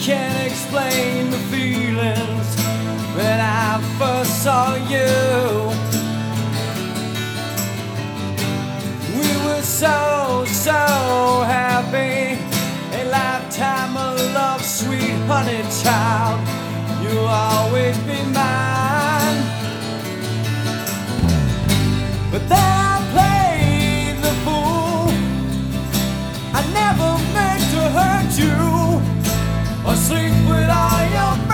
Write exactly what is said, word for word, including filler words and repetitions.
can't explain the feelings when I first saw you. We were so, so happy. A lifetime of love, sweet honey child. You'll always be mine. But then I played the fool. I never meant to hurt you or sleep with all your friends.